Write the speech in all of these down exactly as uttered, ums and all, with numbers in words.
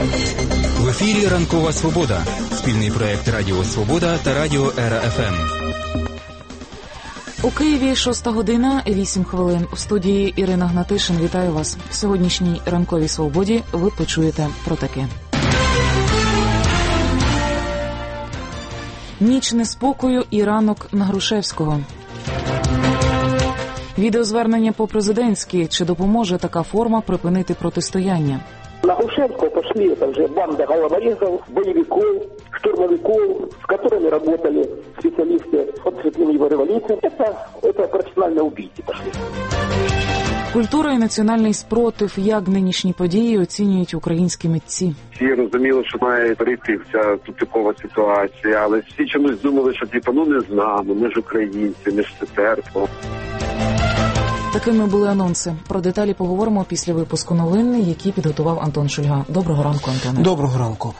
В ефірі «Ранкова Свобода» – спільний проєкт Радіо Свобода та Радіо Ера Еф Ем. У Києві шоста година, вісім хвилин. У студії Ірина Гнатишин. Вітаю вас. В сьогоднішній «Ранковій Свободі» ви почуєте про таке. Ніч неспокою і ранок на Грушевського. Відеозвернення по-президентськи. Чи допоможе така форма припинити протистояння? На Грушевского пошли, это уже банда головорезов, боевиков, штурмовиков, с которыми работали специалисты от Светлынной революции. Это, это профессиональные убийцы пошли. Культура і національний спротив. Як нинішні події оцінюють українські митці? Всі розуміли, що має прийти ця тупикова ситуація, але всі чомусь думали, що типу, ну не з нами, ми ж українці, ми ж це церква. Такими були анонси. Про деталі поговоримо після випуску новин, які підготував Антон Шульга. Доброго ранку, Антоне. Доброго ранку.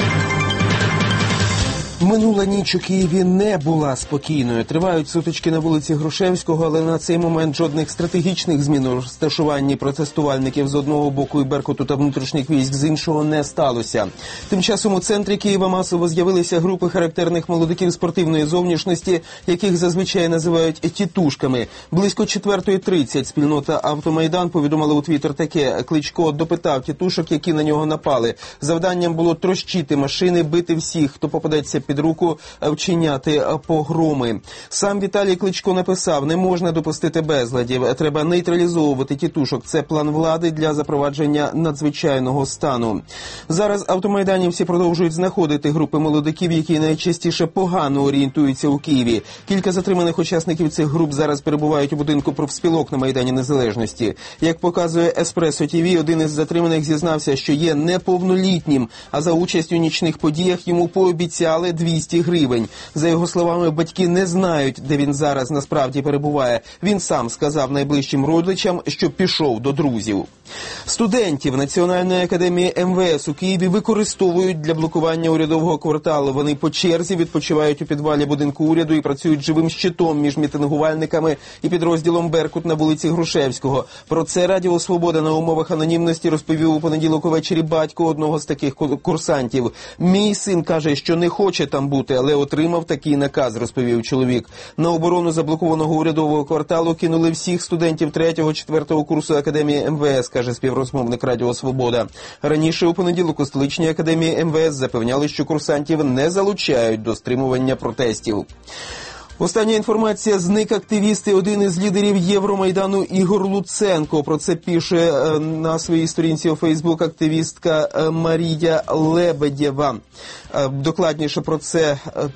Минула ніч у Києві не була спокійною. Тривають сутички на вулиці Грушевського, але на цей момент жодних стратегічних змін у розташуванні протестувальників з одного боку і Беркуту та внутрішніх військ з іншого не сталося. Тим часом у центрі Києва масово з'явилися групи характерних молодиків спортивної зовнішності, яких зазвичай називають тітушками. Близько четвертої тридцять спільнота «Автомайдан» повідомила у Твіттер таке. Кличко допитав тітушок, які на нього напали. Завданням було трощити машини, бити всіх, хто попадеться під руку, вчиняти погроми. Сам Віталій Кличко написав: не можна допустити безладів, треба нейтралізовувати тітушок. Це план влади для запровадження надзвичайного стану. Зараз автомайданівці продовжують знаходити групи молодиків, які найчастіше погано орієнтуються у Києві. Кілька затриманих учасників цих груп зараз перебувають у будинку профспілок на Майдані Незалежності. Як показує Еспресо Ті Ві, один із затриманих зізнався, що є неповнолітнім, а за участь у нічних подіях йому пообіцяли двісті гривень. За його словами, батьки не знають, де він зараз насправді перебуває. Він сам сказав найближчим родичам, що пішов до друзів. Студентів Національної академії Ем Ве Ес у Києві використовують для блокування урядового кварталу. Вони по черзі відпочивають у підвалі будинку уряду і працюють живим щитом між мітингувальниками і підрозділом «Беркут» на вулиці Грушевського. Про це Радіо Свобода на умовах анонімності розповів у понеділок увечері батько одного з таких курсантів. «Мій син каже, що не хоче там бути, але отримав такий наказ», – розповів чоловік. На оборону заблокованого урядового кварталу кинули всіх студентів третього-четвертого курсу Академії Ем Ве Ес, каже співрозмовник Радіо Свобода. Раніше у понеділок у столичній Академії Ем Ве Ес запевняли, що курсантів не залучають до стримування протестів. Остання інформація: зник активіст і один із лідерів Євромайдану Ігор Луценко. Про це пише на своїй сторінці у Фейсбук активістка Марія Лебедєва. Докладніше про це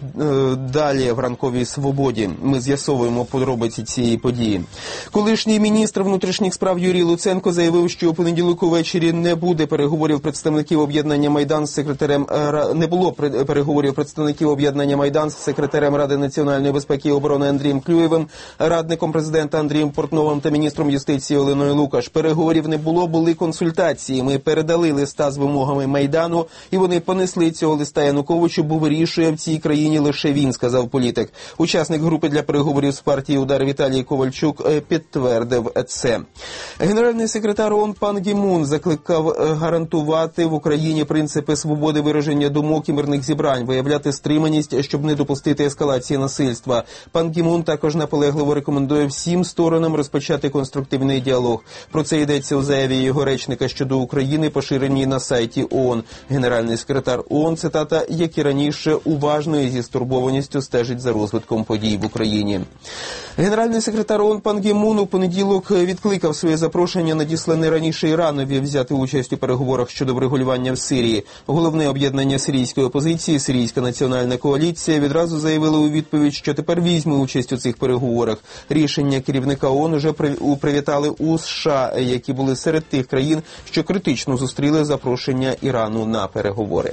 далі в «Ранковій Свободі». Ми з'ясовуємо подробиці цієї події. Колишній міністр внутрішніх справ Юрій Луценко заявив, що у понеділок увечері не буде переговорів представників об'єднання «Майдан» з секретарем не було переговорів представників об'єднання «Майдан» з секретарем Ради національної безпеки і оборони Андрієм Клюєвим, радником президента Андрієм Портновим та міністром юстиції Оленою Лукаш. Переговорів не було, були консультації. Ми передали листа з вимогами Майдану, і вони понесли цього листа Януковичу, бо вирішує в цій країні лише він, сказав політик. Учасник групи для переговорів з партії «Удар» Віталій Ковальчук підтвердив це. Генеральний секретар ООН пан Гі Мун закликав гарантувати в Україні принципи свободи вираження думок і мирних зібрань, виявляти стриманість, щоб не допустити ескалації насильства. Пан Гі Мун також наполегливо рекомендує всім сторонам розпочати конструктивний діалог. Про це йдеться у заяві його речника щодо України, поширеній на сайті ООН. Генеральний секретар ООН, цитата, як і раніше, уважно і зі стурбованістю стежить за розвитком подій в Україні. Генеральний секретар ООН пан Гі Мун у понеділок відкликав своє запрошення, надіслане раніше Іранові, взяти участь у переговорах щодо врегулювання в Сирії. Головне об'єднання сирійської опозиції, Сирійська національна коаліція, відразу заявили у відповідь, що тепер візьме участь у цих переговорах. Рішення керівника ООН уже привітали у США, які були серед тих країн, що критично зустріли запрошення Ірану на переговори.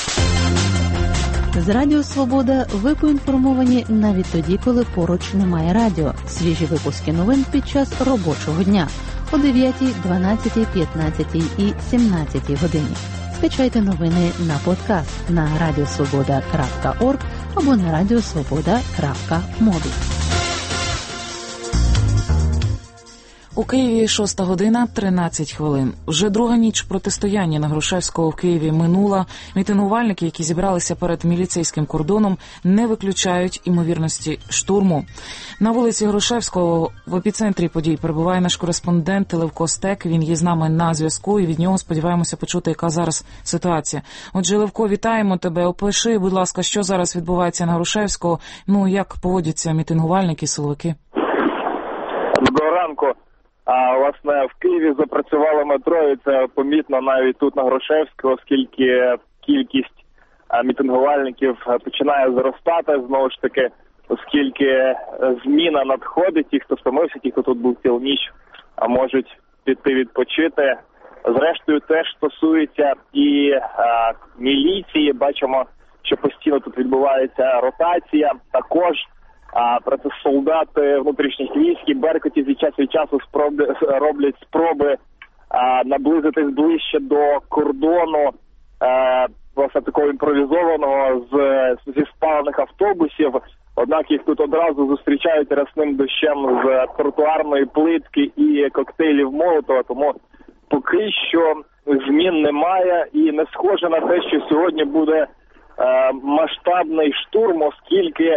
З Радіо Свобода ви поінформовані навіть тоді, коли поруч немає радіо. Свіжі випуски новин під час робочого дня о дев'ятій, дванадцятій, п'ятнадцятій і сімнадцятій годині. Скачайте новини на подкаст на радіосвобода крапка орг або на радіосвобода крапка мобі. У Києві шоста година, тринадцять хвилин. Вже друга ніч протистояння на Грушевського в Києві минула. Мітингувальники, які зібралися перед міліцейським кордоном, не виключають імовірності штурму. На вулиці Грушевського в епіцентрі подій перебуває наш кореспондент Левко Стек. Він є з нами на зв'язку і від нього сподіваємося почути, яка зараз ситуація. Отже, Левко, вітаємо тебе. Опиши, будь ласка, що зараз відбувається на Грушевського, ну, як поводяться мітингувальники, силовики? Доброго ранку. А, власне, в Києві запрацювало метро, і це помітно навіть тут на Грушевського, оскільки кількість а, мітингувальників починає зростати, знову ж таки, оскільки зміна надходить, ті, хто втомився, ті, хто тут був цілу ніч, а можуть піти відпочити. Зрештою, теж стосується і а, міліції. Бачимо, що постійно тут відбувається ротація. Також а, проте солдати внутрішніх військ і беркутів від часу від часу спроби, роблять спроби а, наблизитись ближче до кордону, а, власне, такого імпровізованого з, зі спалених автобусів. Однак їх тут одразу зустрічають рясним дощем з тротуарної плитки і коктейлів Молотова, тому поки що змін немає і не схоже на те, що сьогодні буде е, масштабний штурм, оскільки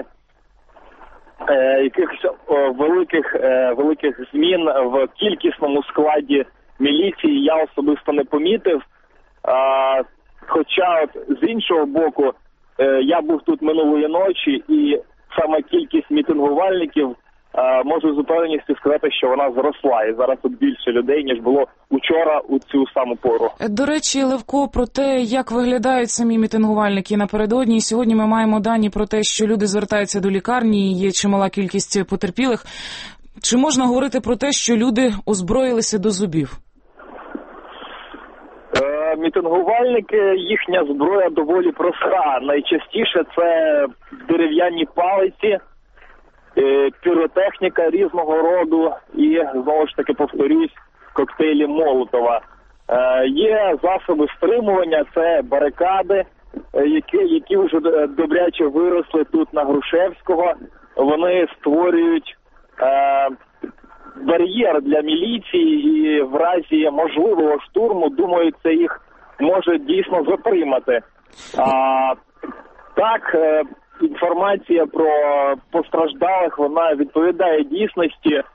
е, якихось е, великих, е, великих змін в кількісному складі міліції я особисто не помітив. Е, хоча от, з іншого боку, е, я був тут минулої ночі, і саме кількість мітингувальників, е, можу з упевненістю сказати, що вона зросла. І зараз тут більше людей, ніж було учора у цю саму пору. До речі, Левко, про те, як виглядають самі мітингувальники напередодні. Сьогодні ми маємо дані про те, що люди звертаються до лікарні, є чимала кількість потерпілих. Чи можна говорити про те, що люди озброїлися до зубів? Е, мітингувальники, їхня зброя доволі проста. Найчастіше це дерев'яні палиці, е, піротехніка різного роду і, знову ж таки, повторюсь, коктейлі Молотова. Е, є засоби стримування, це барикади, е, які, які вже добряче виросли тут на Грушевського. Вони створюють е, бар'єр для міліції і в разі можливого штурму, думаю, це їх може дійсно затримати. А, так, е, інформація про постраждалих, вона відповідає дійсності. Е,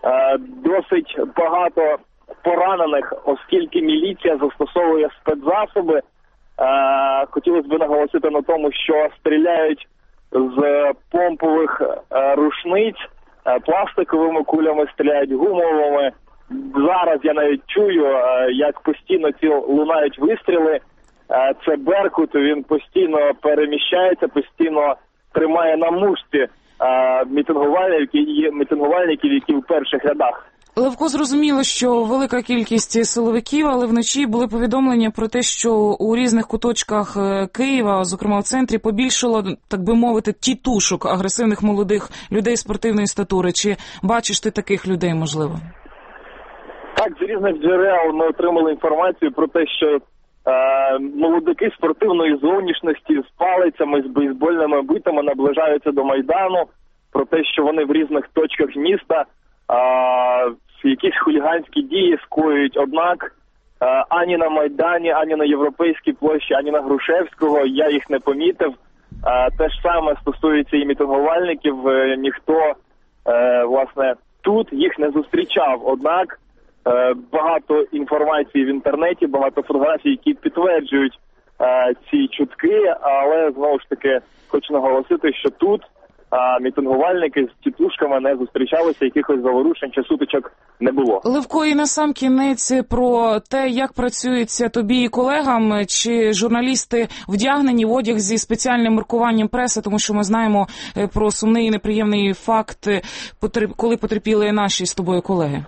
досить багато поранених, оскільки міліція застосовує спецзасоби. Е, хотілося б наголосити на тому, що стріляють з помпових е, рушниць, е, пластиковими кулями стріляють, гумовими. Зараз я навіть чую, е, як постійно ці лунають вистріли. Е, це Беркут, він постійно переміщається, постійно тримає на мушці е, мітингувальників, мітингувальників, які в перших рядах. Левко, зрозуміло, що велика кількість силовиків, але вночі були повідомлення про те, що у різних куточках Києва, зокрема в центрі, побільшало, так би мовити, тітушок агресивних молодих людей спортивної статури. Чи бачиш ти таких людей, можливо? Так, з різних джерел ми отримали інформацію про те, що е, молодики спортивної зовнішності з палицями, з бейсбольними битами наближаються до Майдану, про те, що вони в різних точках міста А, якісь хуліганські дії скоюють, однак а, ані на Майдані, ані на Європейській площі, ані на Грушевського я їх не помітив. А, те ж саме стосується і мітингувальників, е, ніхто, е, власне, тут їх не зустрічав. Однак е, багато інформації в інтернеті, багато фотографій, які підтверджують е, ці чутки, але, знову ж таки, хочу наголосити, що тут а мітингувальники з тітушками не зустрічалися, якихось заворушень чи сутичок не було. Левко, і насамкінець про те, як працюється тобі і колегам, чи журналісти вдягнені в одяг зі спеціальним маркуванням преси, тому що ми знаємо про сумний і неприємний факт, коли потерпіли наші з тобою колеги.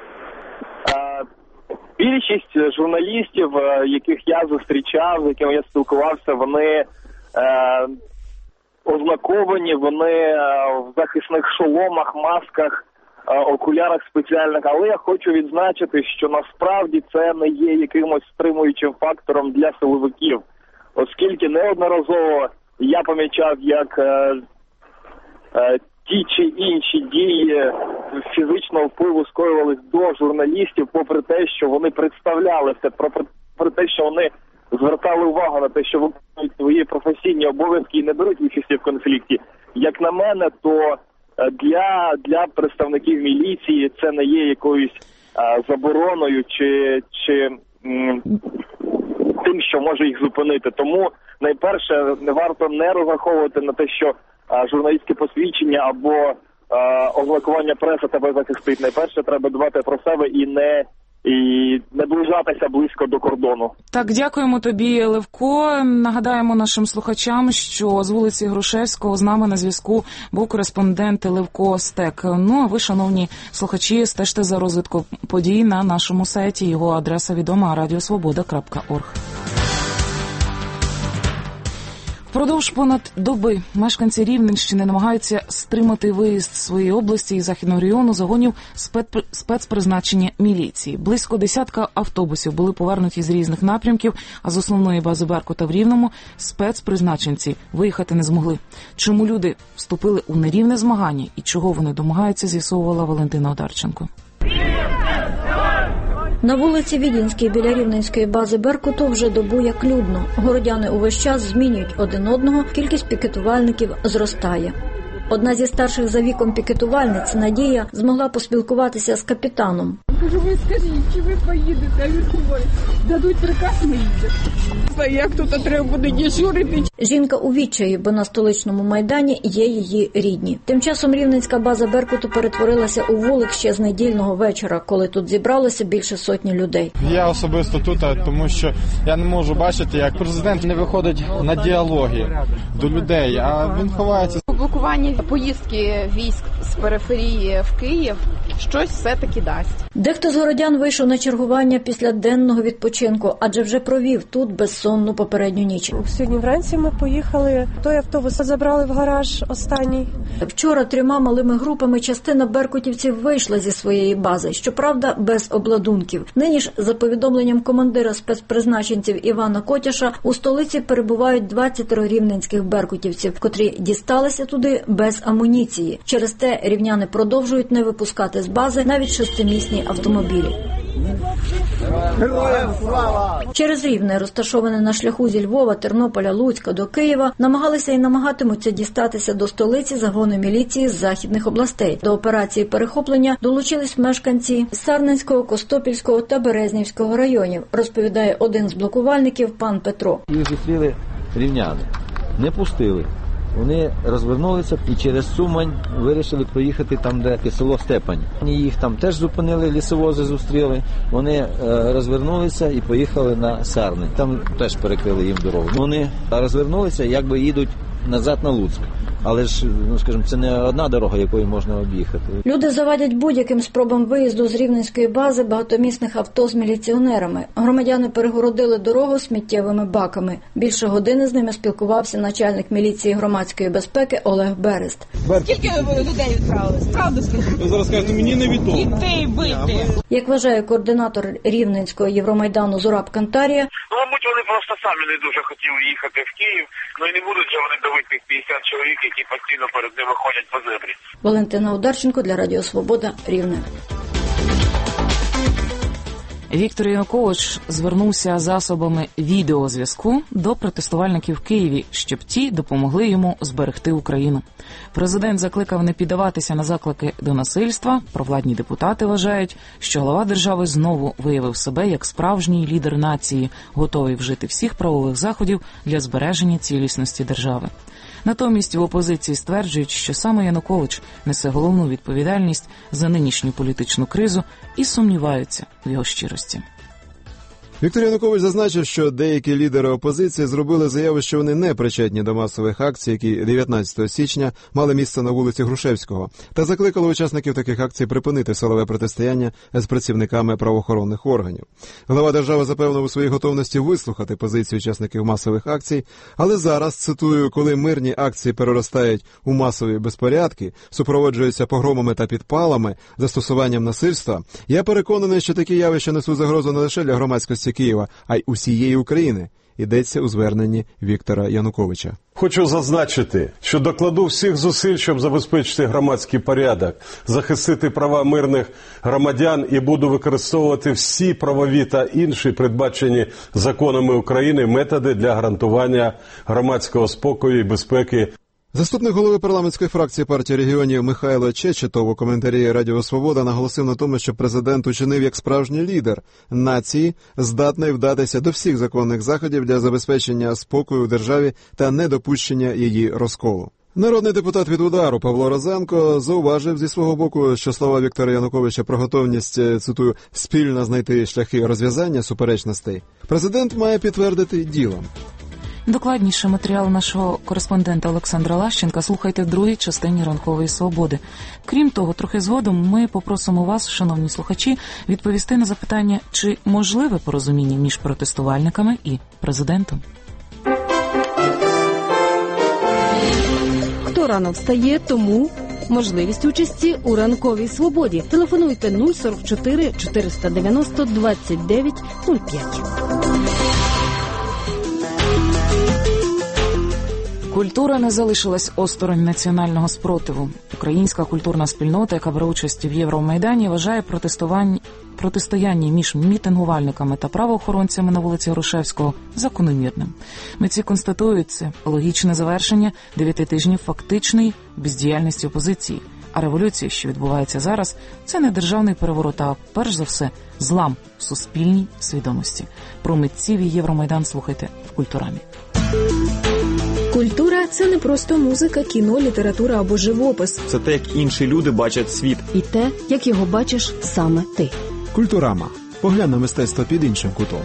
А, більшість журналістів, яких я зустрічав, з якими я спілкувався, вони а, ознаковані, вони в захисних шоломах, масках, окулярах спеціальних, але я хочу відзначити, що насправді це не є якимось стримуючим фактором для силовиків, оскільки неодноразово я помічав, як е, е, ті чи інші дії фізичного впливу скоювались до журналістів, попри те, що вони представлялися, попри те, що вони звертали увагу на те, що виконують свої професійні обов'язки і не беруть участі в конфлікті. Як на мене, то для, для представників міліції це не є якоюсь а, забороною чи, чи м, тим, що може їх зупинити. Тому найперше не варто не розраховувати на те, що а, журналістське посвідчення або а, ознакування преси тебе захистить. Найперше треба дбати про себе і не і не ближатися близько до кордону. Так, дякуємо тобі, Левко. Нагадаємо нашим слухачам, що з вулиці Грушевського з нами на зв'язку був кореспондент Левко Стек. Ну, а ви, шановні слухачі, стежте за розвитком подій на нашому сайті. Його адреса відома – радіосвобода крапка орг. Впродовж понад доби мешканці Рівненщини намагаються стримати виїзд з своєї області і західного регіону загонів спецпризначення міліції. Близько десятка автобусів були повернуті з різних напрямків, а з основної бази Беркута в Рівному спецпризначенці виїхати не змогли. Чому люди вступили у нерівне змагання і чого вони домагаються, з'ясовувала Валентина Одарченко. На вулиці Відінській біля рівненської бази Беркуту вже добу як людно. Городяни увесь час змінюють один одного, кількість пікетувальників зростає. Одна зі старших за віком пікетувальниць, Надія, змогла поспілкуватися з капітаном. Кажу, ви скажіть, чи ви поїдете? А він говорить, дадуть приказ, ми їдемо. Як тут треба буде дежурити? Жінка у відчаї, бо на столичному Майдані є її рідні. Тим часом рівненська база Беркуту перетворилася у вулик ще з недільного вечора, коли тут зібралося більше сотні людей. Я особисто тут, тому що я не можу бачити, як президент не виходить на діалоги до людей, а він ховається. Блокування поїздки військ з периферії в Київ щось все-таки дасть. Дехто з городян вийшов на чергування після денного відпочинку, адже вже провів тут безсонну попередню ніч. Сьогодні вранці ми поїхали, той автобус забрали в гараж останній. Вчора трьома малими групами частина беркутівців вийшла зі своєї бази, щоправда, без обладунків. Нині ж, за повідомленням командира спецпризначенців Івана Котяша, у столиці перебувають двадцять рівненських беркутівців, котрі дісталися туди без амуніції. Через те рівняни продовжують не випускати з бази навіть шестимісні автомобілі. Героям слава! Через Рівне, розташоване на шляху зі Львова, Тернополя, Луцька до Києва, намагалися і намагатимуться дістатися до столиці загони міліції з західних областей. До операції перехоплення долучились мешканці Сарненського, Костопільського та Березнівського районів, розповідає один з блокувальників пан Петро. Їх зустріли рівняни, не пустили. Вони розвернулися і через Сумань вирішили проїхати там, де село Степань. Їх там теж зупинили, лісовози зустріли. Вони е, розвернулися і поїхали на Сарни. Там теж перекрили їм дорогу. Вони розвернулися, якби їдуть назад на Луцьк. Але ж, ну скажімо, це не одна дорога, якою можна об'їхати. Люди завадять будь-яким спробам виїзду з рівненської бази багатомісних авто з міліціонерами. Громадяни перегородили дорогу сміттєвими баками. Більше години з ними спілкувався начальник міліції громадської безпеки Олег Берест. Скільки людей відправили? Правду скажіть? Ви зараз кажете, мені невідомо. Дітей бити. Як вважає координатор Рівненського Євромайдану Зураб Кантарія, ну, мабуть, вони просто самі не дуже хотіли їхати в Київ, ну і не будуть же вони давити тих п'ятдесят чоловік, які постійно перед ними ходять по зебрі. Валентина Одарченко для Радіо Свобода, Рівне. Віктор Янукович звернувся засобами відеозв'язку до протестувальників в Києві, щоб ті допомогли йому зберегти Україну. Президент закликав не піддаватися на заклики до насильства. Провладні депутати вважають, що глава держави знову виявив себе як справжній лідер нації, готовий вжити всіх правових заходів для збереження цілісності держави. Натомість в опозиції стверджують, що саме Янукович несе головну відповідальність за нинішню політичну кризу і сумніваються в його щирості. Віктор Янукович зазначив, що деякі лідери опозиції зробили заяву, що вони не причетні до масових акцій, які дев'ятнадцятого січня мали місце на вулиці Грушевського, та закликали учасників таких акцій припинити силове протистояння з працівниками правоохоронних органів. Глава держави запевнив у своїй готовності вислухати позиції учасників масових акцій, але зараз, цитую, коли мирні акції переростають у масові безпорядки, супроводжуються погромами та підпалами, застосуванням насильства, я переконаний, що такі явища несуть загрозу не лише для громадськості Києва, а й усієї України. йдеться у зверненні Віктора Януковича. Хочу зазначити, що докладу всіх зусиль, щоб забезпечити громадський порядок, захистити права мирних громадян і буду використовувати всі правові та інші передбачені законами України методи для гарантування громадського спокою і безпеки. Заступник голови парламентської фракції партії регіонів Михайло Чечетов у коментарі Радіо Свобода наголосив на тому, що президент учинив як справжній лідер нації, здатний вдатися до всіх законних заходів для забезпечення спокою у державі та недопущення її розколу. Народний депутат від «Удару» Павло Розенко зауважив зі свого боку, що слова Віктора Януковича про готовність, цитую, спільно знайти шляхи розв'язання суперечностей президент має підтвердити ділом. Докладніше матеріал нашого кореспондента Олександра Лащенка слухайте в другій частині «Ранкової свободи». Крім того, трохи згодом ми попросимо вас, шановні слухачі, відповісти на запитання, чи можливе порозуміння між протестувальниками і президентом. Хто рано встає, тому можливість участі у «Ранковій свободі». Телефонуйте нуль сорок чотири чотириста дев'яносто двадцять дев'ять нуль п'ять. Культура не залишилась осторонь національного спротиву. Українська культурна спільнота, яка бере участь в Євромайдані, вважає протестування, протистояння між мітингувальниками та правоохоронцями на вулиці Грушевського закономірним. Митці констатують це логічне завершення дев'яти тижнів фактичної бездіяльності опозиції. А революція, що відбувається зараз, це не державний переворот, а перш за все злам в суспільній свідомості. Про митців і Євромайдан слухайте в «Культурамі». Культура – це не просто музика, кіно, література або живопис. Це те, як інші люди бачать світ. І те, як його бачиш саме ти. Культурама. Поглянь на мистецтво під іншим кутом.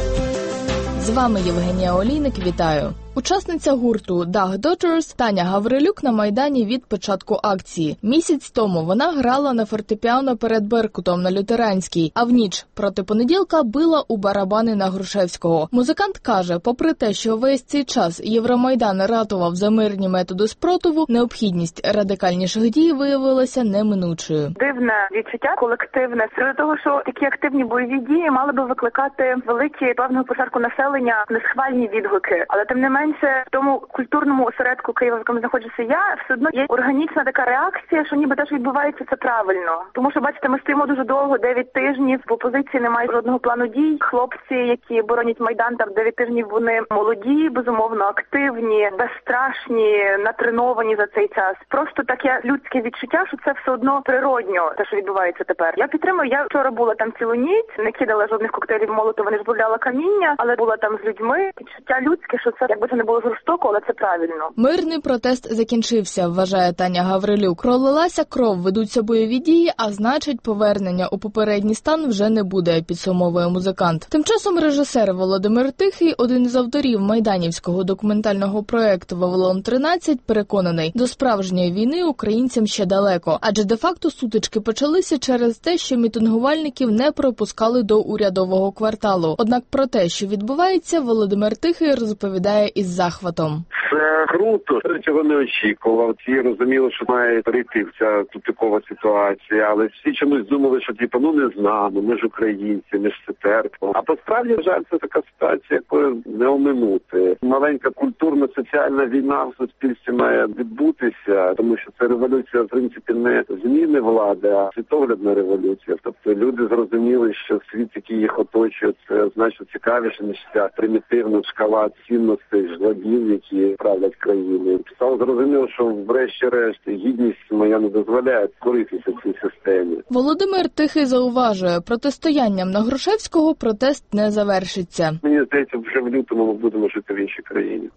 З вами Євгенія Олійник, вітаю. Учасниця гурту Dug Daughters Таня Гаврилюк на Майдані від початку акції. Місяць тому вона грала на фортепіано перед Беркутом на Лютеранській, а в ніч проти понеділка била у барабани на Грушевського. Музикант каже, попри те, що весь цей час Євромайдан ратував за мирні методи спротиву, необхідність радикальніших дій виявилася неминучою. Дивне відчуття колективне серед того, що такі активні бойові дії мали би викликати великі певного пошарку населення несхвальні відгуки, але тим не менше в тому культурному осередку Києва, в якому знаходжуся я, все одно є органічна така реакція, що ніби те, що відбувається, це правильно. Тому що, бачите, ми стоїмо дуже довго, дев'ять тижнів, в опозиції немає жодного плану дій. Хлопці, які боронять Майдан, там дев'ять тижнів, вони молоді, безумовно, активні, безстрашні, натреновані за цей час. Просто таке людське відчуття, що це все одно природньо, те, що відбувається тепер. Я підтримую, я вчора була там цілу ніч, не кидала жодних коктейлів Молотова, не збавляла каміння, але була там з людьми. Відчуття людське, що це, якби це не було жорстоко, але це правильно. Мирний протест закінчився, вважає Таня Гаврилюк. Пролилася кров, ведуться бойові дії, а значить повернення у попередній стан вже не буде, підсумовує музикант. Тим часом режисер Володимир Тихий, один із авторів майданівського документального проєкту «Вавилон тринадцять», переконаний, до справжньої війни українцям ще далеко. Адже де-факто сутички почалися через те, що мітингувальників не пропускали до урядового кварталу. Однак про те, що відбувається, Володимир Тихий розповідає із захватом. Це круто, я цього не очікував. Всі розуміли, що має прийти ця тупікова ситуація, але всі чомусь думали, що типу, ну не знаємо, ми ж українці, ми ж це терпимо. А посправді, жаль, це така ситуація, якою не оминути. Маленька культурно-соціальна війна в суспільстві має відбутися, тому що це революція, в принципі, не зміни влади, а світоглядна революція. Тобто люди зрозуміли, що світ, який їх оточує, це значно цікавіше, ніж ця примітивна шкала цінностей, жлобів, які правлять країною. Стало зрозуміло, що врешті-решт гідність моя не дозволяє коритися в цій системі. Володимир Тихий зауважує, протистоянням на Грушевського протест не завершиться. Мені здається, вже в лютому ми будемо жити в іншій країні.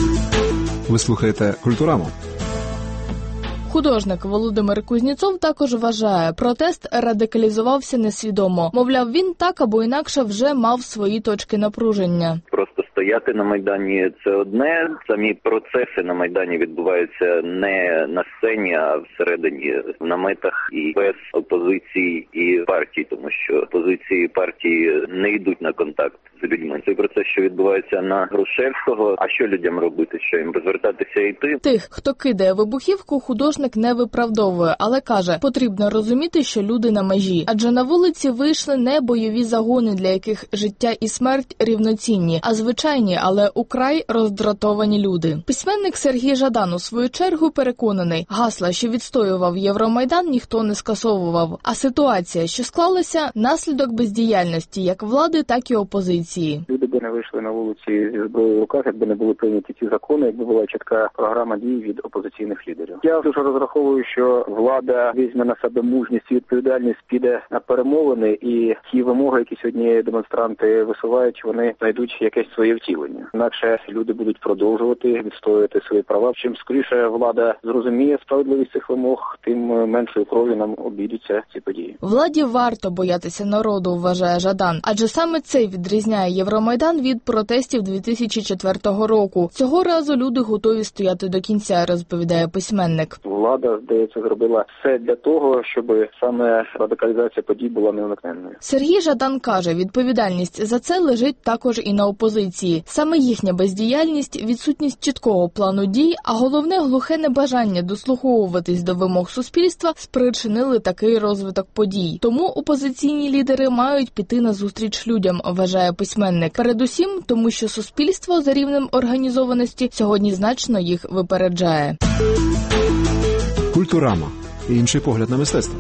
Ви слухаєте «Культураму». Художник Володимир Кузнєцов також вважає, протест радикалізувався несвідомо. Мовляв, він так або інакше вже мав свої точки напруження. Просто стояти на Майдані – це одне. Самі процеси на Майдані відбуваються не на сцені, а всередині, в наметах і без опозиції і партій, тому що опозиції і партії не йдуть на контакт з людьми. Цей процес, що відбувається на Грушевського, а що людям робити? Що їм розвертатися і йти? Тих, хто кидає вибухівку, художник не виправдовує, але каже, потрібно розуміти, що люди на межі. Адже на вулиці вийшли не бойові загони, для яких життя і смерть рівноцінні, а звичайні звичайні, але украй роздратовані люди. Письменник Сергій Жадан у свою чергу переконаний, гасла, що відстоював Євромайдан, ніхто не скасовував. А ситуація, що склалася, наслідок бездіяльності як влади, так і опозиції. Люди би не вийшли на вулиці зі зброєю в руках, якби не були прийняті ці закони, якби була чітка програма дій від опозиційних лідерів. Я дуже розраховую, що влада візьме на себе мужність і відповідальність, піде на перемовини, і ті вимоги, які сьогодні демонстранти висувають, вони знайдуть якесь своє втілення. Інакше люди будуть продовжувати відстоювати свої права. Чим скоріше влада зрозуміє справедливість цих вимог, тим меншою кров'ю нам обійдуться ці події. Владі варто боятися народу, вважає Жадан, адже саме це відрізняє Євромайдан від протестів дві тисячі четвертого року. Цього разу люди готові стояти до кінця, розповідає письменник. Влада, здається, зробила все для того, щоб саме радикалізація подій була неуникненною. Сергій Жадан каже, відповідальність за це лежить також і на опозиції. Саме їхня бездіяльність, відсутність чіткого плану дій, а головне глухе небажання дослуховуватись до вимог суспільства спричинили такий розвиток подій. Тому опозиційні лідери мають піти на зустріч людям, вважає письменник. Передусім, тому що суспільство за рівнем організованості сьогодні значно їх випереджає. Культурама. Інший погляд на мистецтво.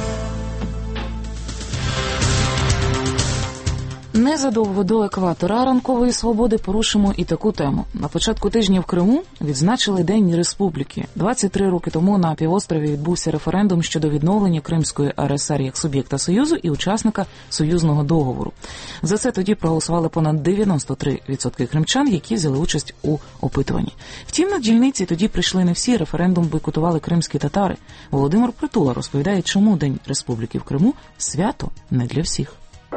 Незадовго до екватора ранкової свободи порушимо і таку тему. На початку тижня в Криму відзначили День Республіки. двадцять три роки тому на півострові відбувся референдум щодо відновлення Кримської РСР як суб'єкта Союзу і учасника союзного договору. За це тоді проголосували понад дев'яносто три відсотки кримчан, які взяли участь у опитуванні. Втім, на дільниці тоді прийшли не всі, референдум бойкотували кримські татари. Володимир Притула розповідає, чому День Республіки в Криму – свято не для всіх.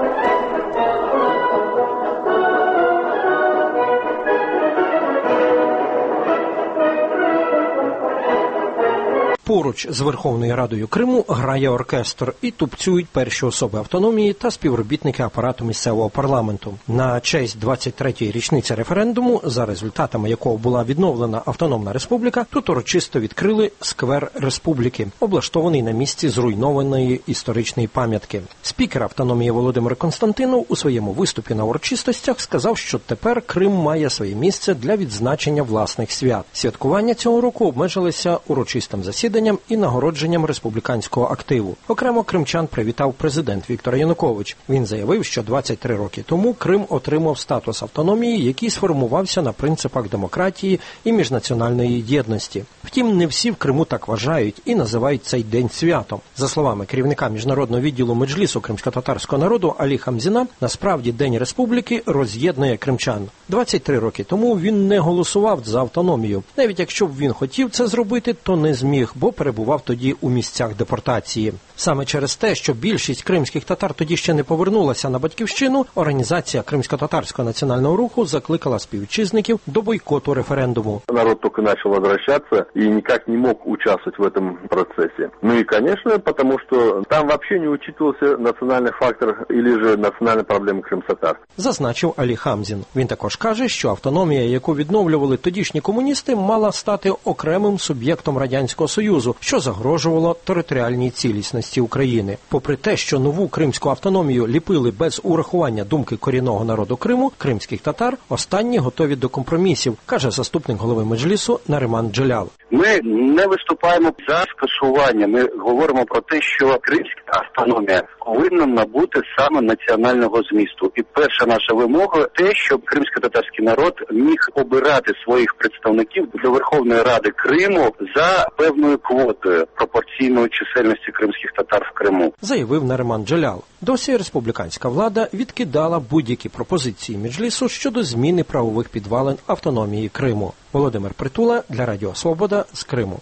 Поруч з Верховною Радою Криму грає оркестр і тупцюють перші особи автономії та співробітники апарату місцевого парламенту. На честь двадцять третьої річниці референдуму, за результатами якого була відновлена Автономна Республіка, тут урочисто відкрили сквер Республіки, облаштований на місці зруйнованої історичної пам'ятки. Спікер автономії Володимир Константинов у своєму виступі на урочистостях сказав, що тепер Крим має своє місце для відзначення власних свят. Святкування цього року обмежилися урочистим засіданням і нагородженням республіканського активу. Окремо кримчан привітав президент Віктор Янукович. Він заявив, що двадцять три роки тому Крим отримав статус автономії, який сформувався на принципах демократії і міжнаціональної єдності. Втім, не всі в Криму так вважають і називають цей день святом. За словами керівника міжнародного відділу Меджлісу кримськотатарського народу Алі Хамзіна, насправді День Республіки роз'єднує кримчан. двадцять три роки тому він не голосував за автономію. Навіть якщо б він хотів це зробити, то не зміг, бо перебував тоді у місцях депортації. Саме через те, що більшість кримських татар тоді ще не повернулася на батьківщину, організація Кримсько-татарського національного руху закликала співвітчизників до бойкоту референдуму. Народ только начал возвращаться и никак не мог участвовать в этом процессе. Ну и, конечно, потому что там вообще не учитывался национальный фактор или же национальная проблема крымтатар. Зазначив Алі Хамзін. Він також каже, що автономія, яку відновлювали тодішні комуністи, мала стати окремим суб'єктом Радянського Союзу, що загрожувало територіальній цілісності України. Попри те, що нову кримську автономію ліпили без урахування думки корінного народу Криму, кримських татар, останні готові до компромісів, каже заступник голови Меджлісу Нариман Джелял. Ми не виступаємо за скасування. Ми говоримо про те, що кримська автономія повинна набути саме національного змісту. І перша наша вимога – те, щоб кримсько-татарський народ міг обирати своїх представників до Верховної Ради Криму за певною квотою пропорційної чисельності кримських татар в Криму. Заявив Нариман Джелял. Досі республіканська влада відкидала будь-які пропозиції Меджлісу щодо зміни правових підвалин автономії Криму. Володимир Притула для Радіо Свобода з Криму.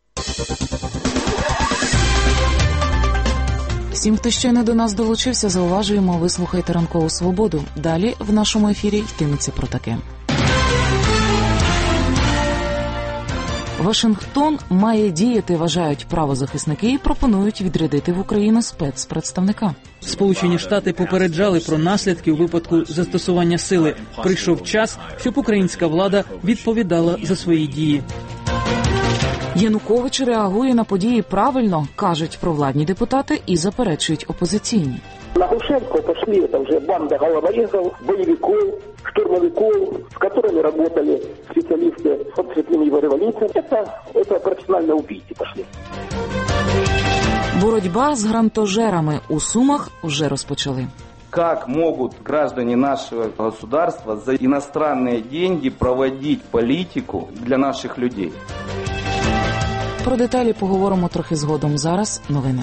Всім, хто щойно до нас долучився, зауважуємо, ви слухаєте «Ранкову свободу». Далі в нашому ефірі йтиметься про таке. Вашингтон має діяти, вважають правозахисники, і пропонують відрядити в Україну спецпредставника. Сполучені Штати попереджали про наслідки у випадку застосування сили. Прийшов час, щоб українська влада відповідала за свої дії. Янукович реагує на події правильно, кажуть провладні депутати і заперечують опозиційні. На Грушевского пошли, это уже банда головорезов, боевиков, штурмовиков, с которыми работали специалисты под цветным его революцией. Это, это профессиональные убийцы пошли. Боротьба з грантожерами у Сумах вже розпочали. Как могут граждане нашего государства за иностранные деньги проводить политику для наших людей? Про деталі поговоримо трохи згодом. Зараз новини.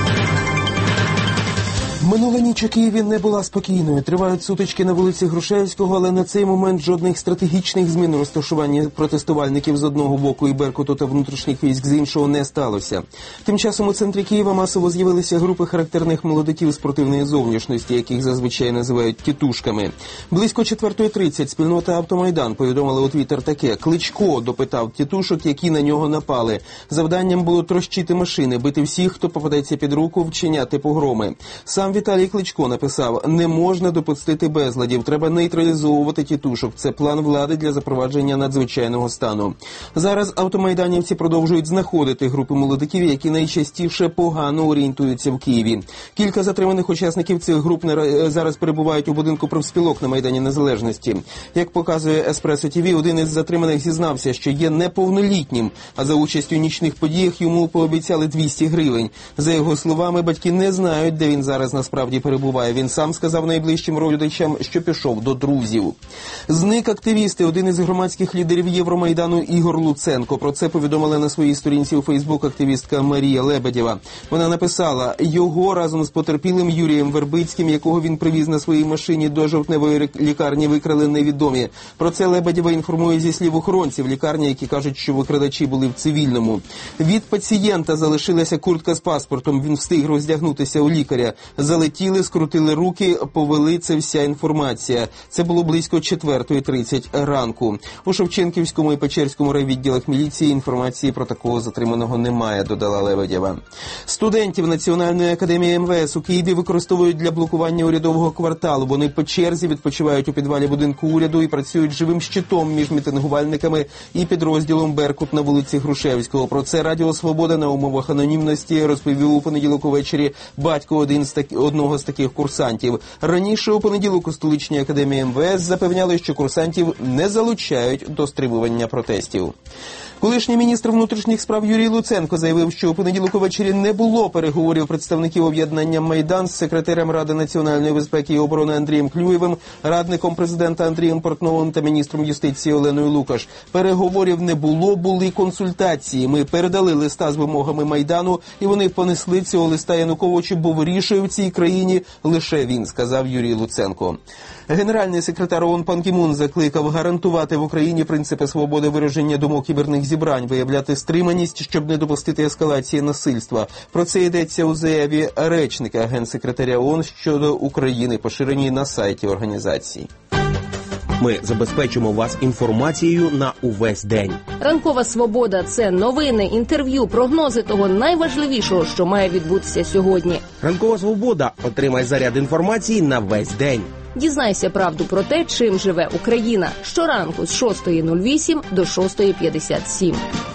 Минула ніч у Києві не була спокійною. Тривають сутички на вулиці Грушевського, але на цей момент жодних стратегічних змін у розташуванні протестувальників з одного боку і Беркуту та внутрішніх військ з іншого не сталося. Тим часом у центрі Києва масово з'явилися групи характерних молодиків спортивної зовнішності, яких зазвичай називають «тітушками». Близько четвертої тридцять спільнота «Автомайдан» повідомила у Твіттер таке: Кличко допитав тітушок, які на нього напали. Завданням було трощити машини, бити всіх, хто попадеться під руку, вчиняти погроми. Сам Віталій Кличко написав: «Не можна допустити безладів, треба нейтралізовувати тітушок. Це план влади для запровадження надзвичайного стану». Зараз автомайданівці продовжують знаходити групи молодиків, які найчастіше погано орієнтуються в Києві. Кілька затриманих учасників цих груп зараз перебувають у будинку профспілок на Майдані Незалежності. Як показує Еспресо ТІВІ, один із затриманих зізнався, що є неповнолітнім, а за участю у нічних подіях йому пообіцяли двісті гривень. За його словами, батьки не знають, де він зараз насправді перебуває. Він сам сказав найближчим родичам, що пішов до друзів. Зник активісти, один із громадських лідерів Євромайдану Ігор Луценко. Про це повідомила на своїй сторінці у Фейсбук активістка Марія Лебедєва. Вона написала: його разом з потерпілим Юрієм Вербицьким, якого він привіз на своїй машині до жовтневої лікарні, викрали невідомі. Про це Лебедєва інформує зі слів охоронців лікарні, які кажуть, що викрадачі були в цивільному. Від пацієнта залишилася куртка з паспортом. Він встиг роздягнутися у лікаря. Залетіли, скрутили руки, повели, це вся інформація. Це було близько четвертої тридцять ранку. У Шевченківському і Печерському райвідділах міліції інформації про такого затриманого немає, додала Лебедєва. Студентів Національної академії ем ве ес у Києві використовують для блокування урядового кварталу. Вони по черзі відпочивають у підвалі будинку уряду і працюють живим щитом між мітингувальниками і підрозділом «Беркут» на вулиці Грушевського. Про це Радіо Свобода на умовах анонімності розповів у понеділок увечері батько один з таких одного з таких курсантів. Раніше у понеділок у столичній академії ем ве ес запевняли, що курсантів не залучають до стримування протестів. Колишній міністр внутрішніх справ Юрій Луценко заявив, що у понеділок увечері не було переговорів представників об'єднання «Майдан» з секретарем Ради національної безпеки і оборони Андрієм Клюєвим, радником президента Андрієм Портновим та міністром юстиції Оленою Лукаш. Переговорів не було, були консультації. Ми передали листа з вимогами Майдану, і вони понесли цього листа Януковичу, бо вирішує в цій країні лише він, сказав Юрій Луценко. Генеральний секретар ООН Пан Кі Мун закликав гарантувати в Україні принципи свободи вираження думок і мирних зібрань, виявляти стриманість, щоб не допустити ескалації насильства. Про це йдеться у заяві речника генсекретаря ООН щодо України, поширеній на сайті організації. Ми забезпечимо вас інформацією на увесь день. Ранкова свобода – це новини, інтерв'ю, прогнози того найважливішого, що має відбутися сьогодні. Ранкова свобода. Отримай заряд інформації на весь день. Дізнайся правду про те, чим живе Україна. Щоранку з шостої нуль вісім до шостої п'ятдесят сім.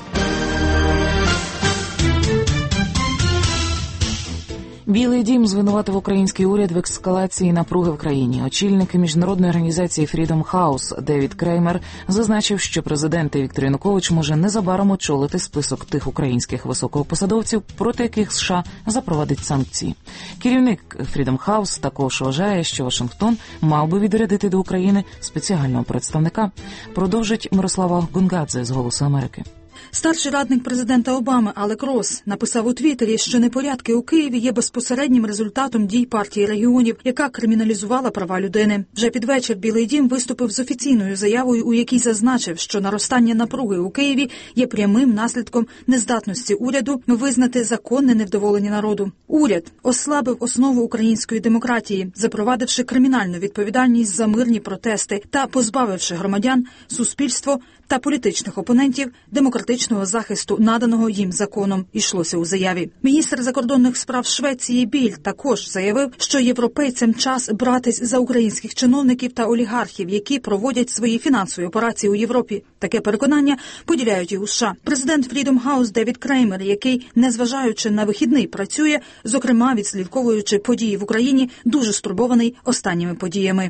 Білий дім звинуватив український уряд в ескалації напруги в країні. Очільник міжнародної організації Freedom House Девід Креймер зазначив, що президент Віктор Янукович може незабаром очолити список тих українських високопосадовців, проти яких США запровадить санкції. Керівник Freedom House також вважає, що Вашингтон мав би відрядити до України спеціального представника. Продовжить Мирослава Гунгадзе з «Голосу Америки». Старший радник президента Обами Алек Росс написав у Твіттері, що непорядки у Києві є безпосереднім результатом дій партії регіонів, яка криміналізувала права людини. Вже під вечір Білий дім виступив з офіційною заявою, у якій зазначив, що наростання напруги у Києві є прямим наслідком нездатності уряду визнати законне невдоволення народу. Уряд ослабив основу української демократії, запровадивши кримінальну відповідальність за мирні протести та позбавивши громадян, суспільство та політичних опонентів демократичного захисту, наданого їм законом, йшлося у заяві. Міністр закордонних справ Швеції Біль також заявив, що європейцям час братись за українських чиновників та олігархів, які проводять свої фінансові операції у Європі. Таке переконання поділяють і у США. Президент Freedom House Девід Креймер, який, незважаючи на вихідний, працює, зокрема відслідковуючи події в Україні, дуже стурбований останніми подіями.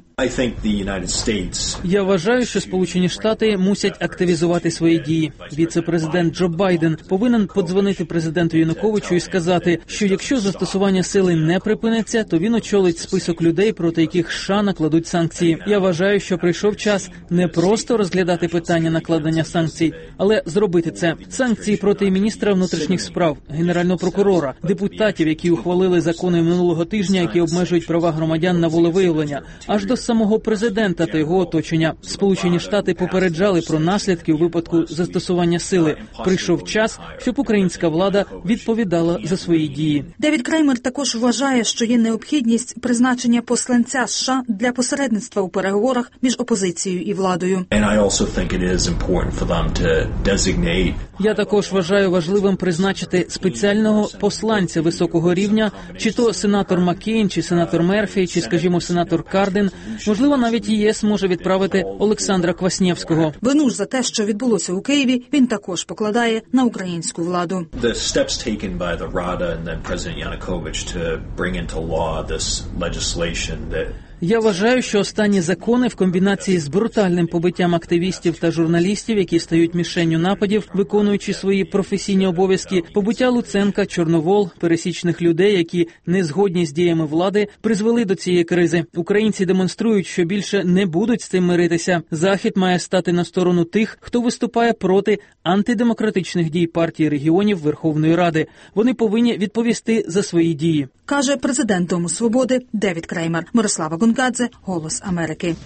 Я вважаю, що Сполучені Штати мусять активізувати свої дії. Віце-президент Джо Байден повинен подзвонити президенту Януковичу і сказати, що якщо застосування сили не припиниться, то він очолить список людей, проти яких США накладуть санкції. Я вважаю, що прийшов час не просто розглядати питання накладення санкцій, але зробити це. Санкції проти міністра внутрішніх справ, генерального прокурора, депутатів, які ухвалили закони минулого тижня, які обмежують права громадян на волевиявлення, аж до самого президента та його оточення. Сполучені Штати попереджали про наслідки у випадку застосування сили. Прийшов час, щоб українська влада відповідала за свої дії. Девід Креймер також вважає, що є необхідність призначення посланця США для посередництва у переговорах між опозицією і владою. Я також вважаю важливим призначити спеціального посланця високого рівня, чи то сенатор Маккейн, чи сенатор Мерфі, чи, скажімо, сенатор Карден. Можливо, навіть ЄС може відправити Олександра Кваснєвського. Вину ж за те, що відбулося у Києві, він також покладає на українську владу. Я вважаю, що останні закони в комбінації з брутальним побиттям активістів та журналістів, які стають мішенню нападів, виконуючи свої професійні обов'язки, побиття Луценка, Чорновол, пересічних людей, які не згодні з діями влади, призвели до цієї кризи. Українці демонструють, що більше не будуть з цим миритися. Захід має стати на сторону тих, хто виступає проти антидемократичних дій партії регіонів Верховної Ради. Вони повинні відповісти за свої дії. Каже президент Дому Свободи Девід Креймер. Мирослава Гунгадзе, «Голос Америки».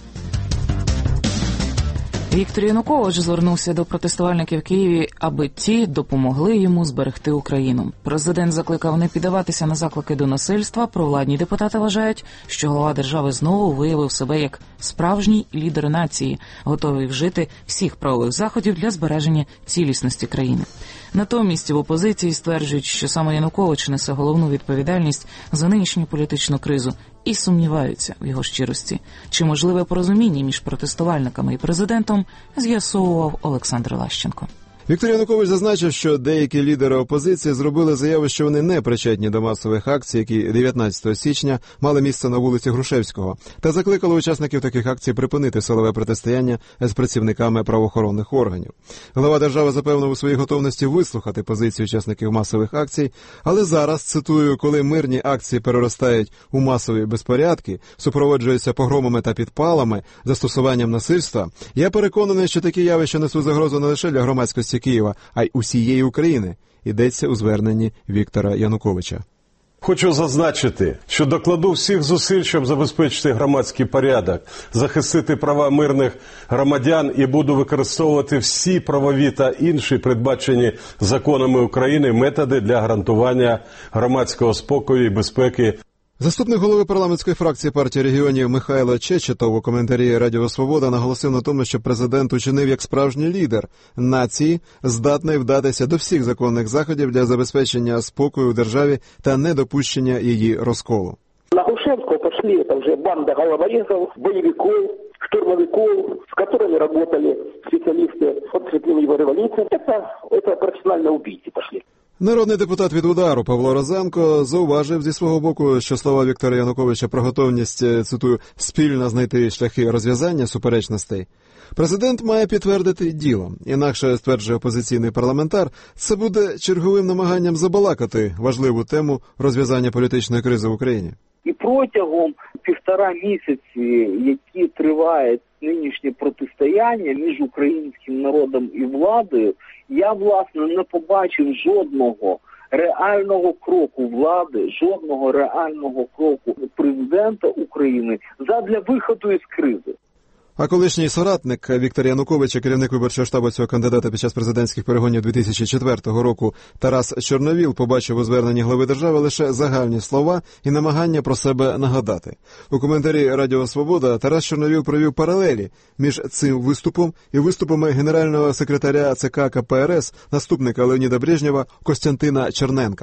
Віктор Янукович звернувся до протестувальників в Києві, аби ті допомогли йому зберегти Україну. Президент закликав не піддаватися на заклики до насильства. Провладні депутати вважають, що глава держави знову виявив себе як справжній лідер нації, готовий вжити всіх правових заходів для збереження цілісності країни. Натомість в опозиції стверджують, що саме Янукович несе головну відповідальність за нинішню політичну кризу і сумніваються в його щирості. Чи можливе порозуміння між протестувальниками і президентом, з'ясовував Олександр Лащенко. Віктор Янукович зазначив, що деякі лідери опозиції зробили заяву, що вони не причетні до масових акцій, які дев'ятнадцятого січня мали місце на вулиці Грушевського, та закликали учасників таких акцій припинити силове протистояння з працівниками правоохоронних органів. Глава держави запевнив у своїй готовності вислухати позицію учасників масових акцій, але зараз, цитую, коли мирні акції переростають у масові безпорядки, супроводжуються погромами та підпалами, застосуванням насильства, я переконаний, що такі явища несуть загрозу не лише для громадськості Києва, а й усієї України, йдеться у зверненні Віктора Януковича. Хочу зазначити, що докладу всіх зусиль, щоб забезпечити громадський порядок, захистити права мирних громадян і буду використовувати всі правові та інші передбачені законами України методи для гарантування громадського спокою і безпеки. Заступник голови парламентської фракції партії регіонів Михайло Чечетов у коментарі Радіо Свобода наголосив на тому, що президент учинив як справжній лідер нації, здатний вдатися до всіх законних заходів для забезпечення спокою у державі та недопущення її розколу. На Грушевского пошли, это уже банда головорезов, боевиков, штурмовиков, с которыми работали специалисты от Цветлинной революции. Это, это профессиональные убийцы пошли. Народний депутат від «Удару» Павло Розенко зауважив зі свого боку, що слова Віктора Януковича про готовність, цитую, спільно знайти шляхи розв'язання суперечностей, президент має підтвердити ділом. Інакше, стверджує опозиційний парламентар, це буде черговим намаганням забалакати важливу тему розв'язання політичної кризи в Україні. І протягом півтора місяці, які триває нинішнє протистояння між українським народом і владою, я, власне, не побачив жодного реального кроку влади, жодного реального кроку президента України задля виходу із кризи. А колишній соратник Віктора Януковича, керівник виборчого штабу цього кандидата під час президентських перегонів дві тисячі четвертого року, Тарас Чорновіл побачив у зверненні глави держави лише загальні слова і намагання про себе нагадати. У коментарі Радіо Свобода Тарас Чорновіл провів паралелі між цим виступом і виступами генерального секретаря ЦК КПРС, наступника Леоніда Брежнєва Костянтина Черненка.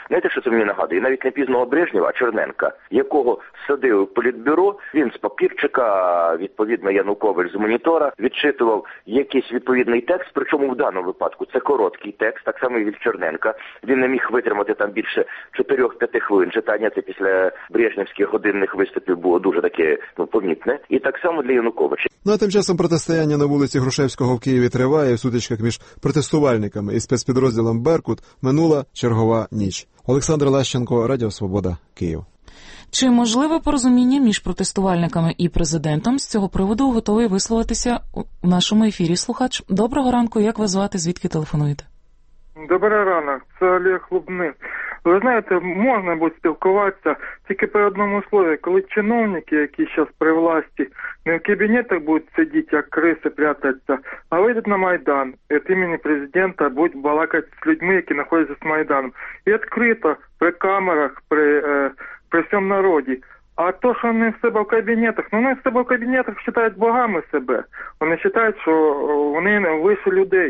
Знаєте, що це мені нагадує? Навіть не пізного Брежнєва, а Черненка, якого садили в політбюро, він з папірчика, відповідно, Янукович з монітора, відчитував якийсь відповідний текст, причому в даному випадку це короткий текст, так само і від Черненка. Він не міг витримати там більше чотирьох-п'яти хвилин читання, це після брежнєвських годинних виступів було дуже таке, ну, помітне. І так само для Януковича. Ну а тим часом протистояння на вулиці Грушевського в Києві триває, і в сутичках між протестувальниками і спецпідрозділом «Беркут» минула чергова ніч. Олександр Лащенко, Радіо Свобода, Київ. Чи можливе порозуміння між протестувальниками і президентом? З цього приводу готовий висловитися у нашому ефірі слухач. Доброго ранку, як вас звати, звідки телефонуєте? Добрий ранок, це Олег Лубни. Ви знаєте, можна буде спілкуватися тільки при одному слові, коли чиновники, які зараз при власті, не в кабінетах будуть сидіти, як криси прятатися, а вийдуть на Майдан, і від імені президента будуть балакати з людьми, які знаходяться з Майданом. І відкрито, при камерах, при, е, при всьому народі. А то, що вони в себе в кабінетах, ну вони в себе в кабінетах вважають богами себе. Вони вважають, що вони вище людей.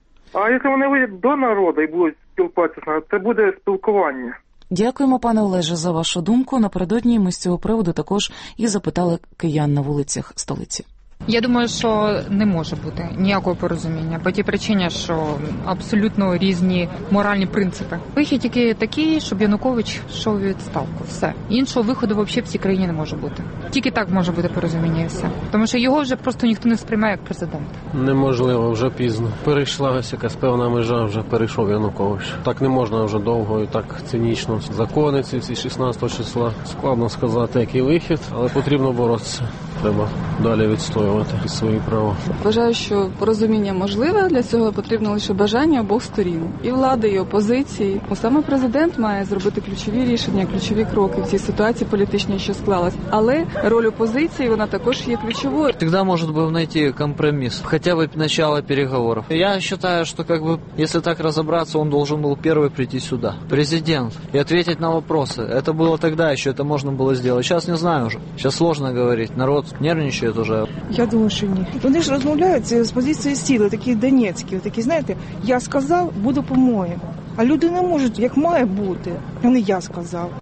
А якщо вони вийдуть до народу і будуть спілкуватися, це буде спілкування. Дякуємо, пане Олеже, за вашу думку. Напередодні ми з цього приводу також і запитали киян на вулицях столиці. Я думаю, що не може бути ніякого порозуміння, по тій причині, що абсолютно різні моральні принципи. Вихід тільки такий, щоб Янукович йшов у відставку. Все. Іншого виходу взагалі в цій країні не може бути. Тільки так може бути порозуміння і все. Тому що його вже просто ніхто не сприймає як президент. Неможливо, вже пізно. Перейшла якась певна межа, вже перейшов Янукович. Так не можна вже довго і так цинічно. Закони ці всі шістнадцятого числа. Складно сказати, який вихід, але потрібно боротися. Треба далі відстоювати свої права. Вважаю, що порозуміння можливе, для цього потрібно лише бажання обох сторін. І влади, і опозиції. Саме президент має зробити ключові рішення, ключові кроки в цій ситуації політичній, що склалась. Але роль опозиції, вона також є ключовою. Всегда может быть найти компромисс, хотя бы начало переговоров. Я считаю, что как бы, если так разобраться, он должен был первый прийти сюда, президент, и ответить на вопросы. Это было тогда еще, это можно было сделать. Сейчас не знаю уже. Сейчас сложно говорить. Народ нервничает уже. Я думаю, що ні. Вони ж розмовляють з позиції сили, такі донецькі, такі, знаєте, я сказав, буду по-моєму. А люди не можуть, як має бути, а не я сказав.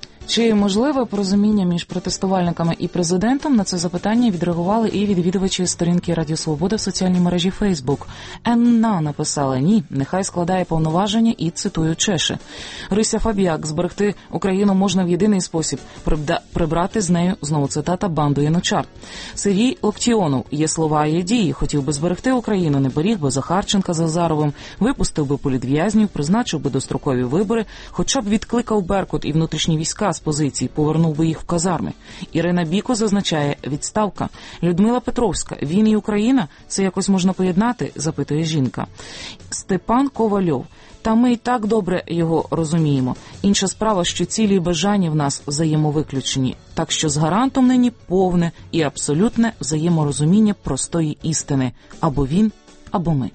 Чи можливе порозуміння між протестувальниками і президентом? На це запитання відреагували і відвідувачі сторінки Радіо Свобода в соціальній мережі Фейсбук. Енна написала: ні, нехай складає повноваження і, цитую, чеше. Рися Фабіак: зберегти Україну можна в єдиний спосіб – прибрати з нею, знову цитата, банду янучар. Сергій Локтіонов: є слова, є дії. Хотів би зберегти Україну, не беріг би Захарченка з Азаровим, випустив би політв'язнів, призначив би дострокові вибори, хоча б відкликав Беркут і внутрішні війська з позицій, повернув би їх в казарми. Ірина Біко зазначає: відставка. Людмила Петровська: він і Україна? Це якось можна поєднати? Запитує жінка. Степан Ковальов: та ми і так добре його розуміємо. Інша справа, що цілі і бажання в нас взаємовиключені. Так що з гарантом нині повне і абсолютне взаєморозуміння простої істини. Або він, або ми.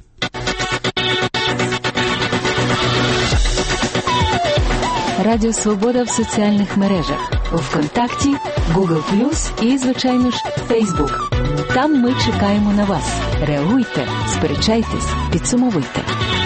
Радіо Свобода в соціальних мережах. У ВКонтакті, Google плюс і, звичайно ж, Фейсбук. Там ми чекаємо на вас. Реагуйте, сперечайтесь, підсумовуйте.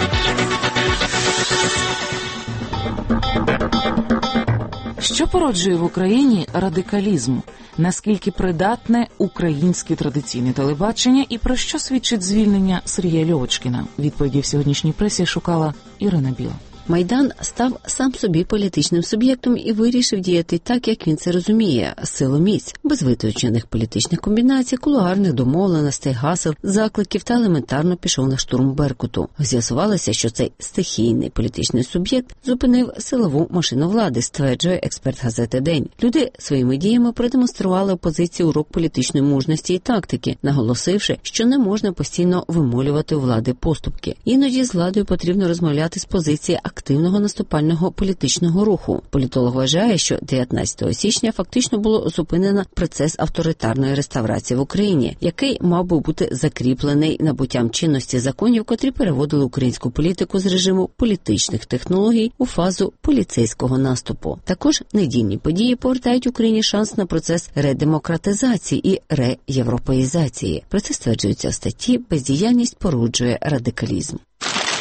Що породжує в Україні радикалізм? Наскільки придатне українське традиційне телебачення і про що свідчить звільнення Сергія Льовочкіна? Відповіді в сьогоднішній пресі шукала Ірина Біла. Майдан став сам собі політичним суб'єктом і вирішив діяти так, як він це розуміє – силоміць, без витончених політичних комбінацій, кулуарних домовленостей, гасел, закликів та елементарно пішов на штурм Беркуту. З'ясувалося, що цей стихійний політичний суб'єкт зупинив силову машину влади, стверджує експерт газети «День». Люди своїми діями продемонстрували опозиції урок політичної мужності і тактики, наголосивши, що не можна постійно вимолювати у влади поступки. Іноді з владою потрібно розмовляти з позиції активного наступального політичного руху. Політолог вважає, що дев'ятнадцятого січня фактично було зупинено процес авторитарної реставрації в Україні, який мав би бути закріплений набуттям чинності законів, котрі переводили українську політику з режиму політичних технологій у фазу поліцейського наступу. Також недільні події повертають Україні шанс на процес редемократизації і реєвропеїзації. Про це стверджується в статті «Бездіяльність породжує радикалізм».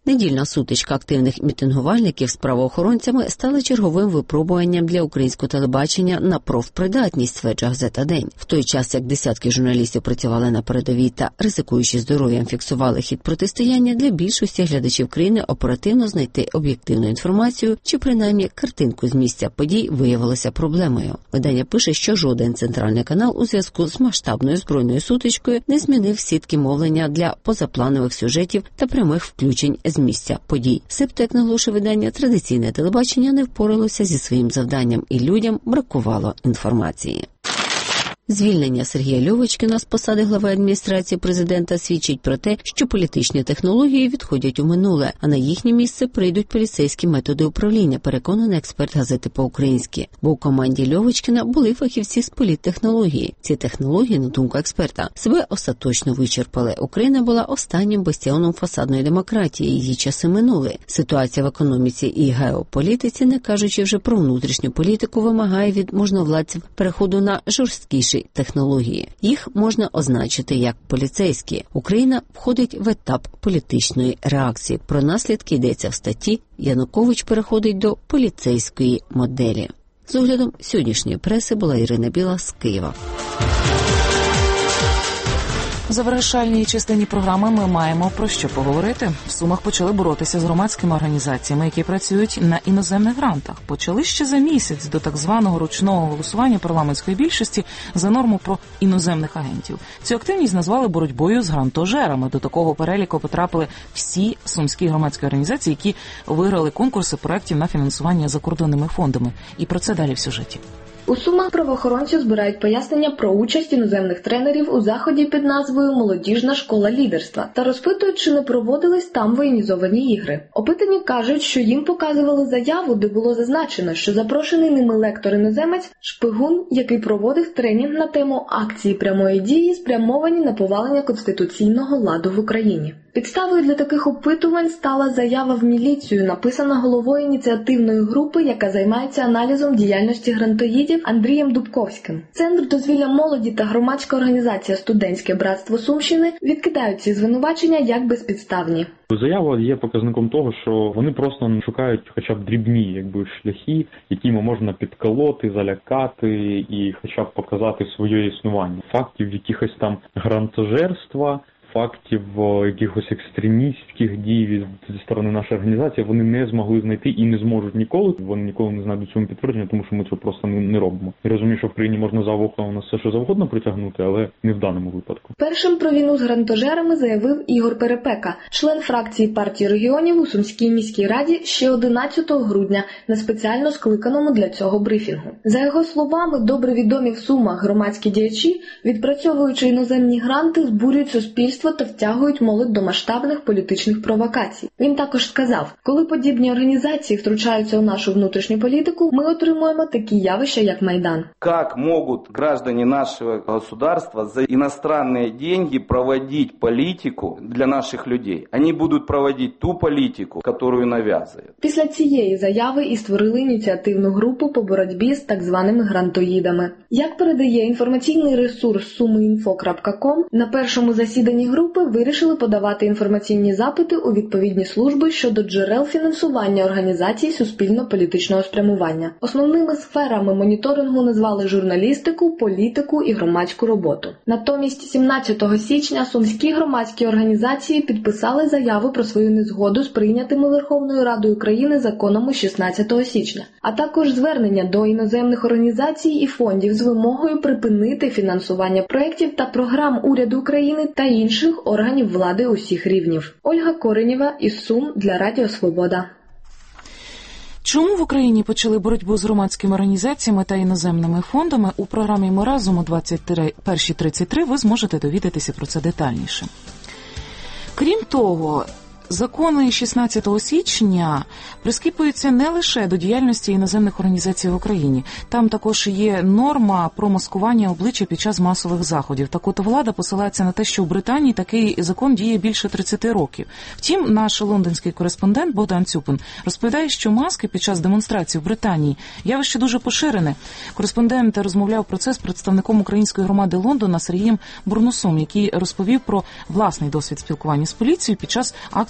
Недільна сутичка активних мітингувальників з правоохоронцями стала черговим випробуванням для українського телебачення на профпридатність, стверджує газета «День». В той час, як десятки журналістів працювали на передовій та, ризикуючи здоров'ям, фіксували хід протистояння, для більшості глядачів країни оперативно знайти об'єктивну інформацію чи принаймні картинку з місця подій виявилося проблемою. Видання пише, що жоден центральний канал у зв'язку з масштабною збройною сутичкою не змінив сітки мовлення для позапланових сюжетів та прямих включень з місця подій. Себто, як наголошує видання, традиційне телебачення не впоралося зі своїм завданням і людям бракувало інформації. Звільнення Сергія Льовочкіна з посади глави адміністрації президента свідчить про те, що політичні технології відходять у минуле, а на їхнє місце прийдуть поліцейські методи управління, переконаний експерт газети «По-українськи». Бо у команді Льовочкіна були фахівці з політтехнології. Ці технології, на думку експерта, себе остаточно вичерпали. Україна була останнім бастіоном фасадної демократії, її часи минули. Ситуація в економіці і геополітиці, не кажучи вже про внутрішню політику, вимагає від можновладців переходу на жорсткіші технології. Їх можна означити як поліцейські. Україна входить в етап політичної реакції. Про наслідки йдеться в статті «Янукович переходить до поліцейської моделі». З оглядом сьогоднішньої преси була Ірина Біла з Києва. В завершальній частині програми ми маємо про що поговорити. В Сумах почали боротися з громадськими організаціями, які працюють на іноземних грантах. Почали ще за місяць до так званого ручного голосування парламентської більшості за норму про іноземних агентів. Цю активність назвали боротьбою з грантожерами. До такого переліку потрапили всі сумські громадські організації, які виграли конкурси проєктів на фінансування закордонними фондами. І про це далі в сюжеті. У Сумах правоохоронці збирають пояснення про участь іноземних тренерів у заході під назвою «Молодіжна школа лідерства» та розпитують, чи не проводились там воєнізовані ігри. Опитані кажуть, що їм показували заяву, де було зазначено, що запрошений ними лектор-іноземець – шпигун, який проводив тренінг на тему акції прямої дії, спрямовані на повалення конституційного ладу в Україні. Підставою для таких опитувань стала заява в міліцію, написана головою ініціативної групи, яка займається аналізом діяльності грантоїдів Андрієм Дубковським. Центр дозвілля молоді та громадська організація «Студентське братство Сумщини» відкидають ці звинувачення як безпідставні. Заява є показником того, що вони просто шукають хоча б дрібні якби, шляхи, якими можна підколоти, залякати і хоча б показати своє існування. Фактів якихось там грантожерства, фактів якихось екстремістських дій зі сторони нашої організації вони не змогли знайти і не зможуть ніколи. Вони ніколи не знайдуть цьому підтвердження, тому що ми це просто не, не робимо. Я розумію, що в країні можна за вуха у нас все, що завгодно притягнути, але не в даному випадку. Першим про війну з грантожерами заявив Ігор Перепека, член фракції партії регіонів у Сумській міській раді ще одинадцятого грудня на спеціально скликаному для цього брифінгу. За його словами, добре відомі в Сумах громадські діячі, відпрацьовуючи іноземні гранти, збурюють суспільство та втягують молодь до масштабних політичних провокацій. Він також сказав, коли подібні організації втручаються у нашу внутрішню політику, ми отримуємо такі явища, як Майдан. Как могут граждане нашего государства за иностранные деньги проводить политику для наших людей? Они будут проводить ту политику, которую навязывают. Після цієї заяви і створили ініціативну групу по боротьбі з так званими грантоїдами. Як передає інформаційний ресурс сумиінфо крапка ком, на першому засіданні групи вирішили подавати інформаційні запити у відповідні служби щодо джерел фінансування організацій суспільно-політичного спрямування. Основними сферами моніторингу назвали журналістику, політику і громадську роботу. Натомість сімнадцятого січня сумські громадські організації підписали заяву про свою незгоду з прийнятими Верховною Радою України законом шістнадцятого січня, а також звернення до іноземних організацій і фондів з вимогою припинити фінансування проєктів та програм уряду України та інших органів влади усіх рівнів. Ольга Коренєва із Сум для Радіо Свобода. Чому в Україні почали боротьбу з громадськими організаціями та іноземними фондами? У програмі «Ми разом» о двадцять перша тридцять три ви зможете довідатися про це детальніше. Крім того, закони шістнадцятого січня прискіпуються не лише до діяльності іноземних організацій в Україні. Там також є норма про маскування обличчя під час масових заходів. Так от влада посилається на те, що в Британії такий закон діє більше тридцяти років. Втім, наш лондонський кореспондент Богдан Цюпин розповідає, що маски під час демонстрацій в Британії явище дуже поширене. Кореспондент розмовляв про це з представником української громади Лондона Сергієм Бурнусом, який розповів про власний досвід спілкування з поліцією під час акції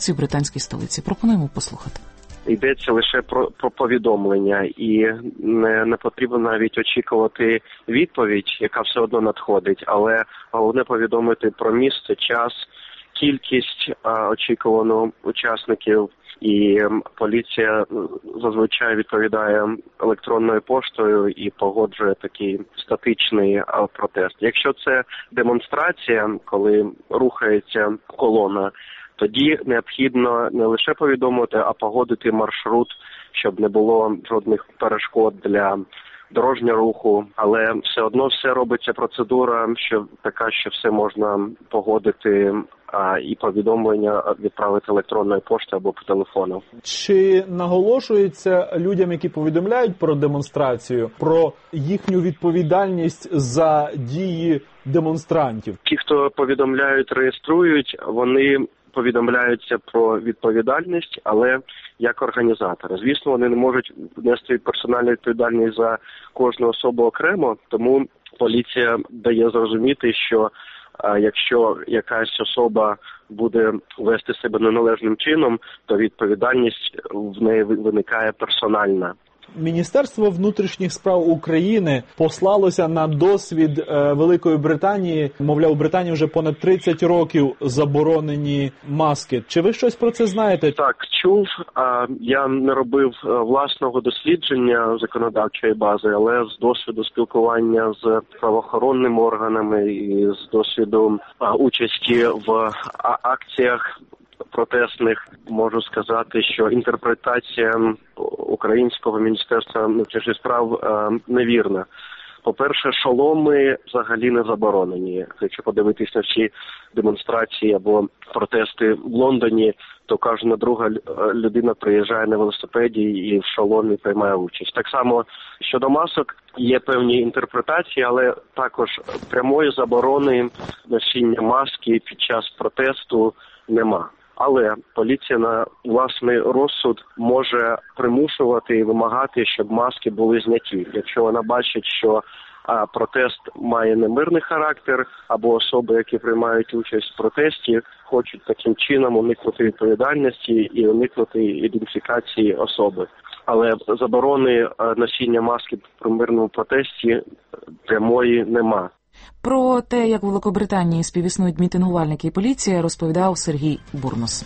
акцію в британській столиці. Пропонуємо послухати. Йдеться лише про, про повідомлення, і не, не потрібно навіть очікувати відповідь, яка все одно надходить, але головне повідомити про місце, час, кількість а, очікуваних учасників, і поліція зазвичай відповідає електронною поштою і погоджує такий статичний а, протест. Якщо це демонстрація, коли рухається колона, тоді необхідно не лише повідомити, а погодити маршрут, щоб не було жодних перешкод для дорожнього руху, але все одно все робиться процедура, що така, що все можна погодити, а і повідомлення відправити електронною поштою або по телефону. Чи наголошується людям, які повідомляють про демонстрацію, про їхню відповідальність за дії демонстрантів? Ті, хто повідомляють, реєструють, вони повідомляються про відповідальність, але як організатори. Звісно, вони не можуть нести персональну відповідальність за кожну особу окремо, тому поліція дає зрозуміти, що а, якщо якась особа буде вести себе неналежним чином, то відповідальність в неї виникає персональна. Міністерство внутрішніх справ України послалося на досвід е, Великої Британії. Мовляв, у Британії вже понад тридцять років заборонені маски. Чи ви щось про це знаєте? Так, чув. А, я не робив власного дослідження законодавчої бази, але з досвіду спілкування з правоохоронними органами і з досвіду а, участі в а, акціях протестних, можу сказати, що інтерпретація українського Міністерства внутрішніх справ е, невірна. По-перше, шоломи взагалі не заборонені. Якщо подивитись на всі демонстрації або протести в Лондоні, то кожна друга людина приїжджає на велосипеді і в шоломі приймає участь. Так само щодо масок є певні інтерпретації, але також прямої заборони носіння маски під час протесту нема. Але поліція на власний розсуд може примушувати і вимагати, щоб маски були зняті. Якщо вона бачить, що а, протест має немирний характер, або особи, які приймають участь в протесті, хочуть таким чином уникнути відповідальності і уникнути ідентифікації особи. Але заборони а, носіння маски при мирному протесті прямої нема. Про те, як у Великобританії співіснують мітингувальники і поліція, розповідав Сергій Бурнос.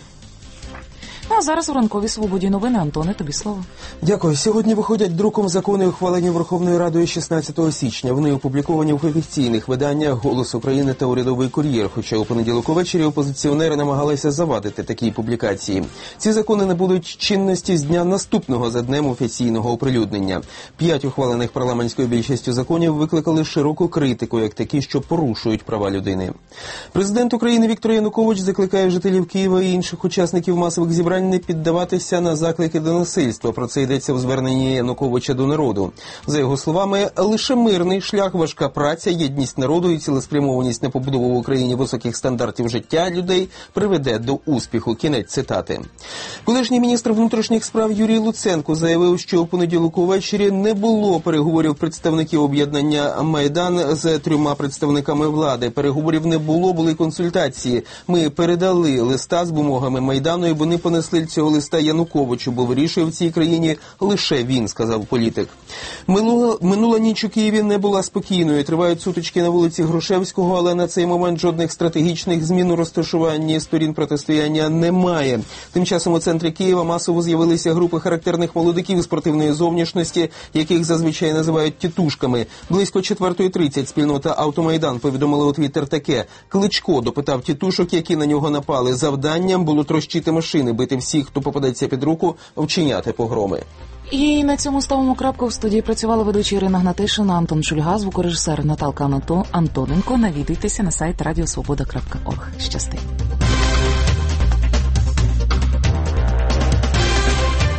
Ну, а зараз у ранковій свободі новини. Антоне, тобі слово. Дякую. Сьогодні виходять друком закони, ухвалені Верховною Радою шістнадцятого січня. Вони опубліковані в офіційних виданнях «Голос України» та «Урядовий кур'єр», хоча у понеділок увечері опозиціонери намагалися завадити такі публікації. Ці закони набудуть чинності з дня наступного за днем офіційного оприлюднення. П'ять ухвалених парламентською більшістю законів викликали широку критику, як такі, що порушують права людини. Президент України Віктор Янукович закликає жителів Києва і інших учасників масових зібрань не піддаватися на заклики до насильства. Про це йдеться у зверненні Януковича до народу. За його словами, лише мирний шлях, важка праця, єдність народу і цілеспрямованість на побудову в Україні високих стандартів життя людей приведе до успіху. Кінець цитати. Колишній міністр внутрішніх справ Юрій Луценко заявив, що у понеділок увечері не було переговорів представників об'єднання «Майдан» з трьома представниками влади. Переговорів не було, були консультації. Ми передали листа з вимогами Майдану, і вони понесли цього листа Януковичу, бо вирішує в цій країні лише він, сказав політик. Минула, минула ніч у Києві не була спокійною. Тривають сутички на вулиці Грушевського, але на цей момент жодних стратегічних змін у розташуванні сторін протистояння немає. Тим часом у центрі Києва масово з'явилися групи характерних молодиків спортивної зовнішності, яких зазвичай називають тітушками. Близько четвертої тридцять спільнота «Автомайдан» повідомила у Твіттер таке. Кличко допитав тітушок, які на нього напали. Завданням було трощити машини, бити всіх, хто попадеться під руку, вчиняти погроми. І на цьому ставимо крапку. В студії працювали ведучі Ірина Гнатишина, Антон Шульга, звукорежисер Наталка Анато, Антоненко. Навідуйтеся на сайт радіосвобода крапка орг. Щасти.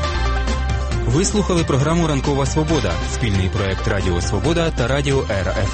Ви слухали програму «Ранкова свобода» – спільний проект Радіо Свобода та Радіо РФ.